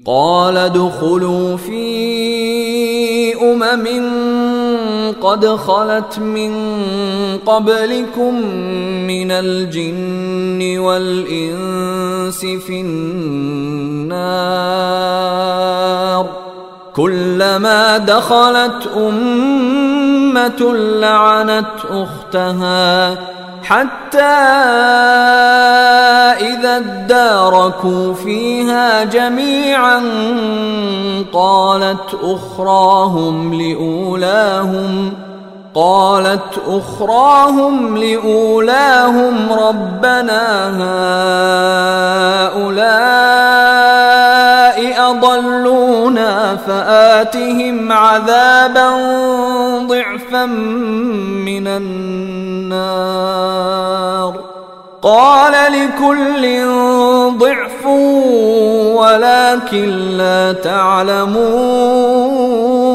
قال ادخلوا في قد خلت من قبلكم من الجن والإنس في النار كلما دخلت أمة لعنت أختها حتى إذا اداركوا فيها جميعا قالت أخراهم لأولاهم ربنا هؤلاء أضلونا فآتهم عذابا ضعفا من النار قال لكل ضعف ولكن لا تعلمون